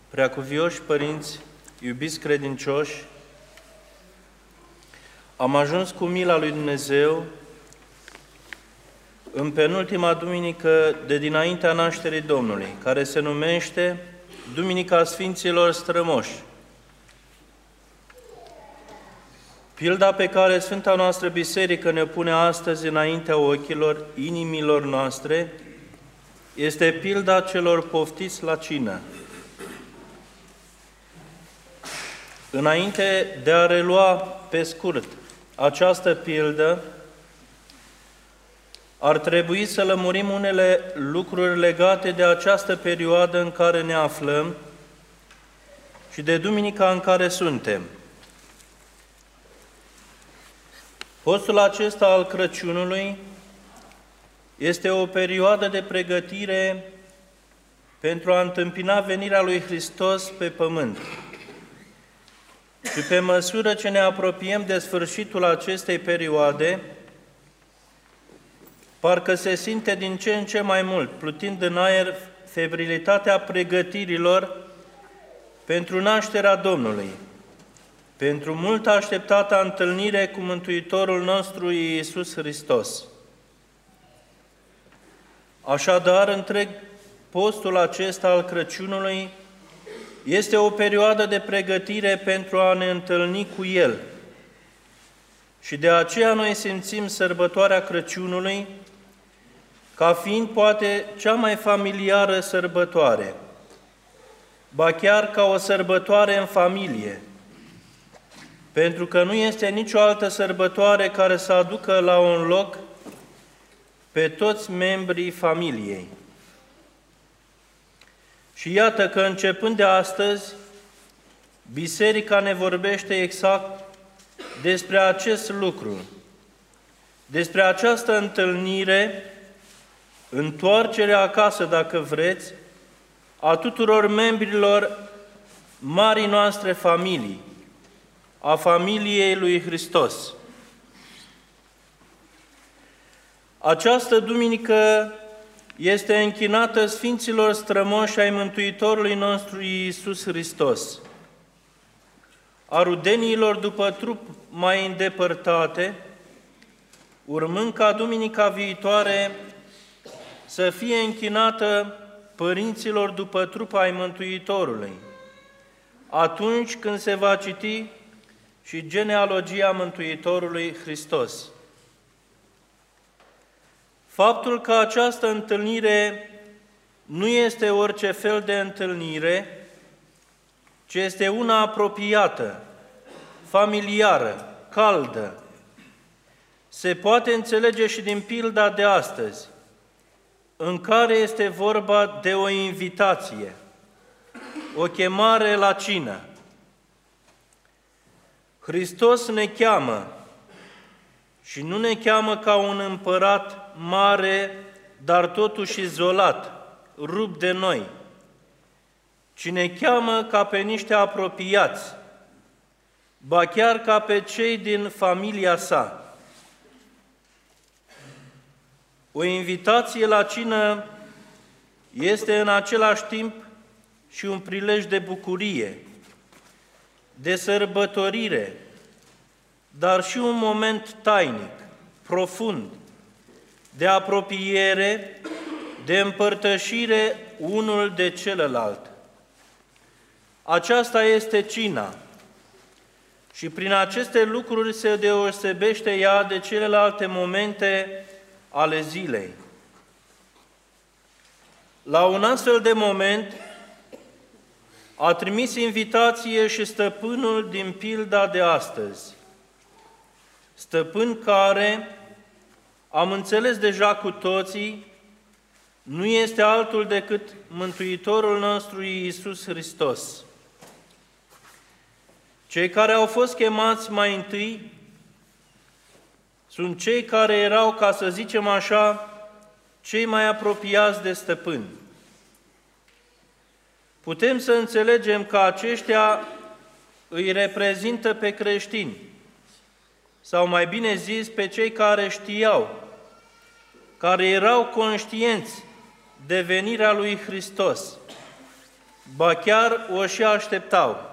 Preacuvioși părinți, iubiți credincioși, am ajuns cu mila lui Dumnezeu în penultima duminică de dinaintea nașterii Domnului, care se numește Duminica Sfinților Strămoși. Pilda pe care Sfânta noastră Biserică ne pune astăzi înaintea ochilor, inimilor noastre, este pilda celor poftiți la cină. Înainte de a relua pe scurt această pildă, ar trebui să lămurim unele lucruri legate de această perioadă în care ne aflăm și de duminica în care suntem. Postul acesta al Crăciunului este o perioadă de pregătire pentru a întâmpina venirea lui Hristos pe pământ. Și pe măsură ce ne apropiem de sfârșitul acestei perioade, parcă se simte din ce în ce mai mult, plutind în aer, febrilitatea pregătirilor pentru nașterea Domnului, pentru mult așteptata întâlnire cu Mântuitorul nostru Iisus Hristos. Așadar, întreg postul acesta al Crăciunului este o perioadă de pregătire pentru a ne întâlni cu El. Și de aceea noi simțim sărbătoarea Crăciunului ca fiind poate cea mai familiară sărbătoare, ba chiar ca o sărbătoare în familie, pentru că nu este nicio altă sărbătoare care să aducă la un loc pe toți membrii familiei. Și iată că începând de astăzi, Biserica ne vorbește exact despre acest lucru, despre această întâlnire, întoarcerea acasă, dacă vreți, a tuturor membrilor marii noastre familii, a familiei lui Hristos. Această duminică este închinată Sfinților Strămoși ai Mântuitorului nostru Iisus Hristos, a rudeniilor după trup mai îndepărtate, urmând ca duminica viitoare să fie închinată părinților după trup ai Mântuitorului, atunci când se va citi și genealogia Mântuitorului Hristos. Faptul că această întâlnire nu este orice fel de întâlnire, ci este una apropiată, familiară, caldă, se poate înțelege și din pilda de astăzi, în care este vorba de o invitație, o chemare la cină. Hristos ne cheamă și nu ne cheamă ca un împărat mare, dar totuși izolat, rupt de noi, ci ne cheamă ca pe niște apropiați, ba chiar ca pe cei din familia sa. O invitație la cină este în același timp și un prilej de bucurie, de sărbătorire, dar și un moment tainic, profund, de apropiere, de împărtășire unul de celălalt. Aceasta este cina și prin aceste lucruri se deosebește ea de celelalte momente ale zilei. La un astfel de moment a trimis invitație și stăpânul din pilda de astăzi, stăpân care, am înțeles deja cu toții, nu este altul decât Mântuitorul nostru Iisus Hristos. Cei care au fost chemați mai întâi sunt cei care erau, ca să zicem așa, cei mai apropiați de stăpân. Putem să înțelegem că aceștia îi reprezintă pe creștini, sau mai bine zis, pe cei care știau, care erau conștienți de venirea lui Hristos, ba chiar o și așteptau.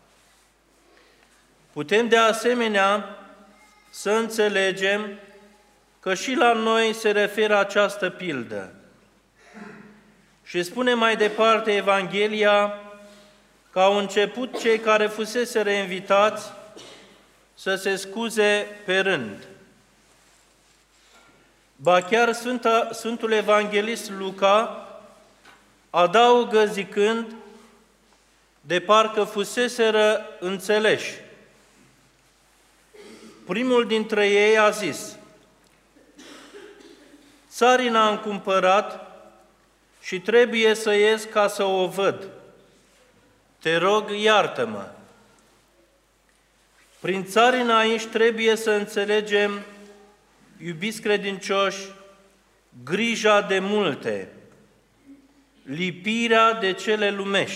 Putem de asemenea să înțelegem că și la noi se referă această pildă. Și spune mai departe Evanghelia că au început cei care fuseseră invitați să se scuze pe rând. Ba chiar Sfântul Evanghelist Luca adaugă zicând, de parcă fuseseră înțeleși. Primul dintre ei a zis: țarina am cumpărat și trebuie să ies ca să o văd. Te rog, iartă-mă. Prin țarina aici trebuie să înțelegem, iubiți credincioși, grija de multe, lipirea de cele lumești.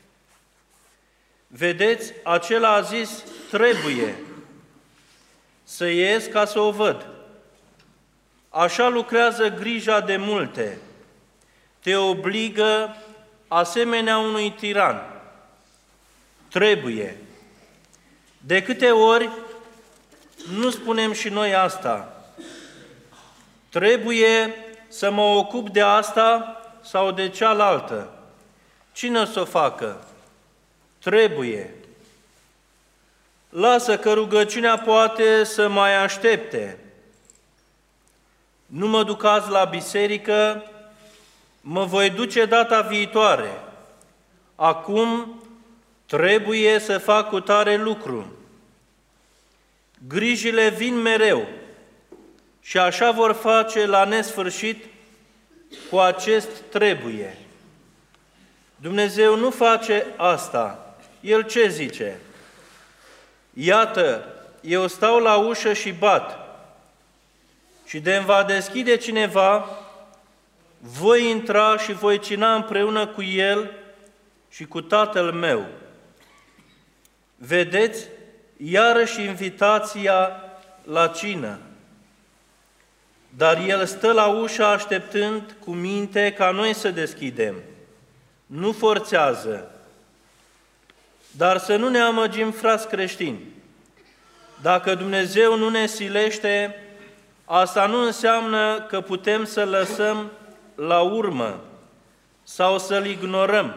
Vedeți, acela a zis, trebuie să ies ca să o văd. Așa lucrează grija de multe. Te obligă asemenea unui tiran. Trebuie. De câte ori nu spunem și noi asta? Trebuie să mă ocup de asta sau de cealaltă. Cine o să o facă? Trebuie. Lasă că rugăciunea poate să mai aștepte. Nu mă duc azi la biserică, mă voi duce data viitoare. Acum trebuie să fac cutare lucru. Grijile vin mereu și așa vor face la nesfârșit cu acest trebuie. Dumnezeu nu face asta. El ce zice? Iată, eu stau la ușă și bat și de-mi va deschide cineva, voi intra și voi cina împreună cu el și cu Tatăl meu. Vedeți, iarăși invitația la cină. Dar el stă la ușă așteptând cu minte ca noi să deschidem. Nu forțează. Dar să nu ne amăgim, frați creștini. Dacă Dumnezeu nu ne silește, asta nu înseamnă că putem să-L lăsăm la urmă sau să-L ignorăm.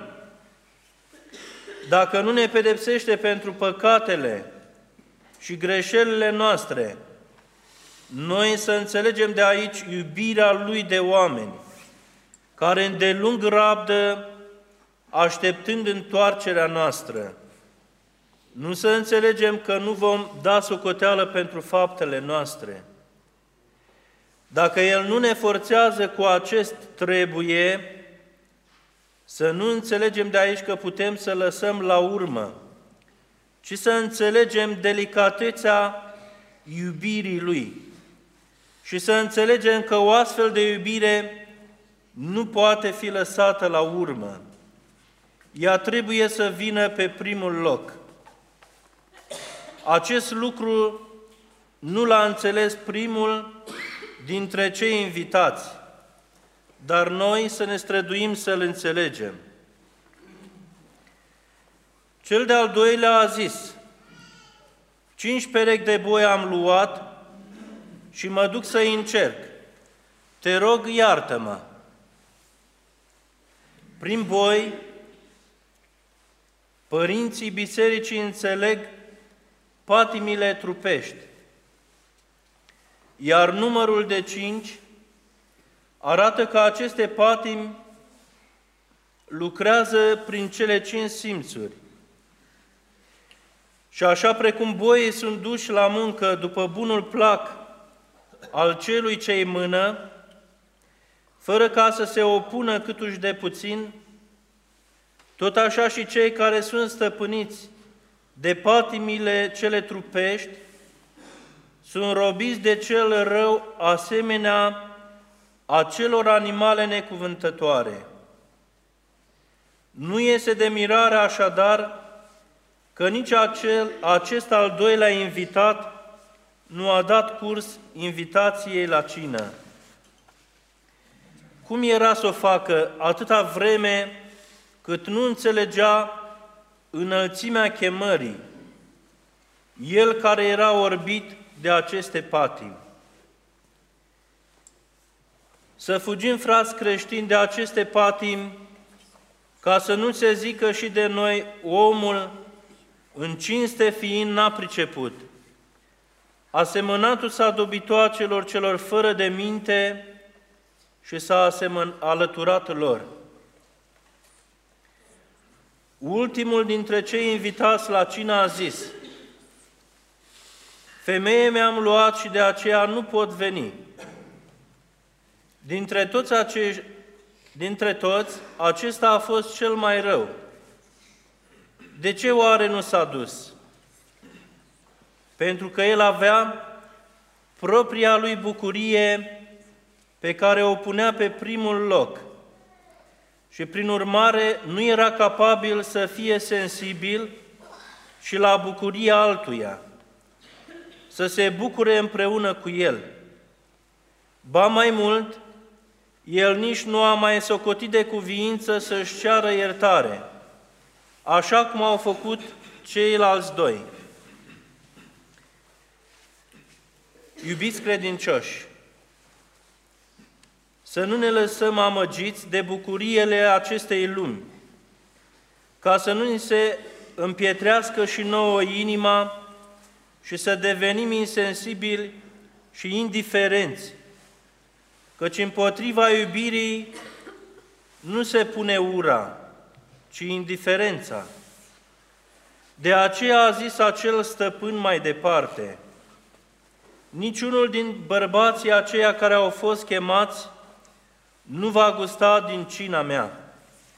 Dacă nu ne pedepsește pentru păcatele și greșelile noastre, noi să înțelegem de aici iubirea Lui de oameni, care îndelung rabdă, așteptând întoarcerea noastră. Nu să înțelegem că nu vom da socoteală pentru faptele noastre. Dacă El nu ne forțează cu acest trebuie, să nu înțelegem de aici că putem să lăsăm la urmă, ci să înțelegem delicatețea iubirii Lui și să înțelegem că o astfel de iubire nu poate fi lăsată la urmă. Ea trebuie să vină pe primul loc. Acest lucru nu l-a înțeles primul dintre cei invitați, dar noi să ne străduim să-l înțelegem. Cel de-al doilea a zis: 5 perechi de boi am luat și mă duc să-i încerc. Te rog, iartă-mă. Prin boi, părinții bisericii înțeleg patimile trupești, iar numărul de 5 arată că aceste patimi lucrează prin cele 5 simțuri. Și așa precum boii sunt duși la muncă după bunul plac al celui ce-i mână, fără ca să se opună câtuși de puțin, tot așa și cei care sunt stăpâniți de patimile cele trupești sunt robiți de cel rău asemenea acelor animale necuvântătoare. Nu este de mirare așadar că nici acest al doilea invitat nu a dat curs invitației la cină. Cum era să o facă atâta vreme cât nu înțelegea înălțimea chemării, el care era orbit de aceste patimi. Să fugim, frați creștini, de aceste patimi, ca să nu se zică și de noi, omul, în cinste fiind, n-a priceput. Asemănatul s-a dobitoacelor celor fără de minte și s-a alăturat lor. Ultimul dintre cei invitați la cină a zis: femeie mi-am luat și de aceea nu pot veni. Dintre toți, acesta a fost cel mai rău. De ce oare nu s-a dus? Pentru că el avea propria lui bucurie pe care o punea pe primul loc și prin urmare nu era capabil să fie sensibil și la bucuria altuia, să se bucure împreună cu el. Ba mai mult, el nici nu a mai socotit de cuviință să-și ceară iertare, așa cum au făcut ceilalți doi. Iubiți credincioși, să nu ne lăsăm amăgiți de bucuriile acestei lumi, ca să nu ni se împietrească și nouă inima și să devenim insensibili și indiferenți, căci împotriva iubirii nu se pune ura, ci indiferența. De aceea a zis acel stăpân mai departe: niciunul din bărbații aceia care au fost chemați nu va gusta din cina mea.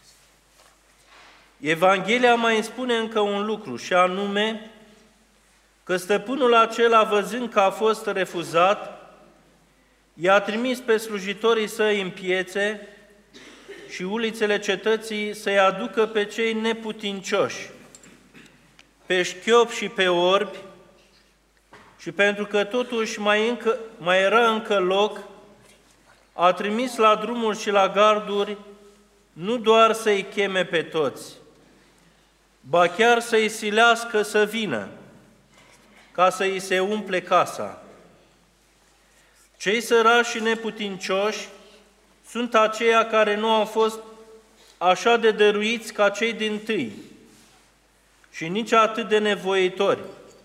Evanghelia mai spune încă un lucru, și anume că stăpânul acela, văzând că a fost refuzat, i-a trimis pe slujitorii săi în piețe și ulițele cetății să-i aducă pe cei neputincioși, pe șchiopi și pe orbi, și pentru că totuși mai era încă loc, a trimis la drumuri și la garduri nu doar să-i cheme pe toți, ba chiar să-i silească să vină, ca să îi se umple casa. Cei săraci și neputincioși sunt aceia care nu au fost așa de dăruiți ca cei dintâi și nici atât de nevoitori,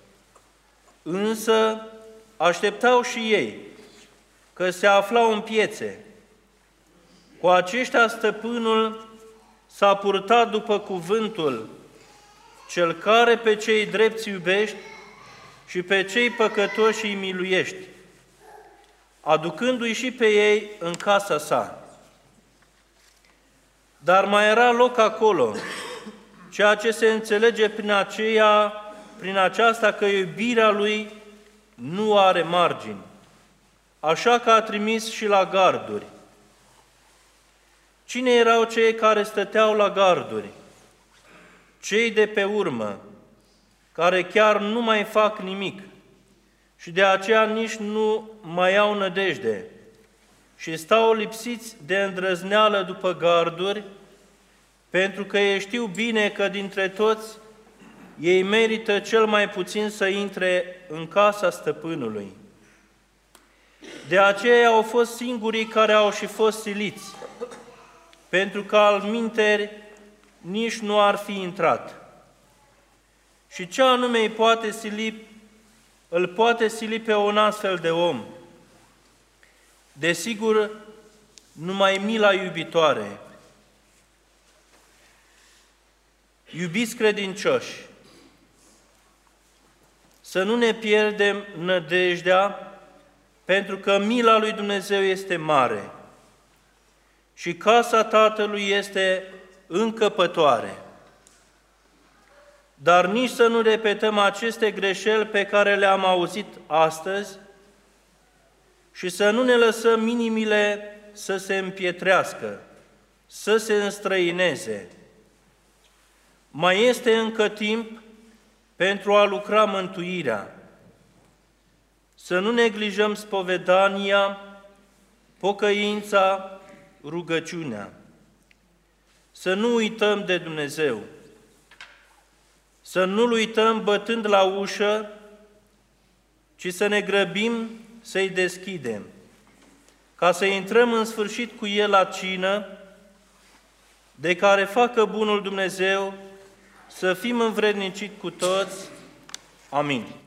însă așteptau și ei, că se aflau în piețe. Cu aceștia stăpânul s-a purtat după cuvântul: cel care pe cei drepți iubești și pe cei păcătoși îi miluiești, aducându-i și pe ei în casa sa. Dar mai era loc acolo, ceea ce se înțelege prin aceasta că iubirea lui nu are margini, așa că a trimis și la garduri. Cine erau cei care stăteau la garduri? Cei de pe urmă, care chiar nu mai fac nimic și de aceea nici nu mai au nădejde și stau lipsiți de îndrăzneală după garduri, pentru că ei știu bine că dintre toți ei merită cel mai puțin să intre în casa stăpânului. De aceea au fost singurii care au și fost siliți, pentru că alminteri nici nu ar fi intrat. Și ce anume îl poate sili pe un astfel de om? Desigur, numai mila iubitoare. Iubiți credincioși, să nu ne pierdem nădejdea, pentru că mila lui Dumnezeu este mare și casa Tatălui este încăpătoare. Dar nici să nu repetăm aceste greșeli pe care le-am auzit astăzi și să nu ne lăsăm inimile să se împietrească, să se înstrăineze. Mai este încă timp pentru a lucra mântuirea. Să nu neglijăm spovedania, pocăința, rugăciunea. să nu uităm de Dumnezeu, să nu-L uităm bătând la ușă, ci să ne grăbim să-i deschidem, ca să intrăm în sfârșit cu El la cină, de care facă bunul Dumnezeu să fim învrednicit cu toți. Amin.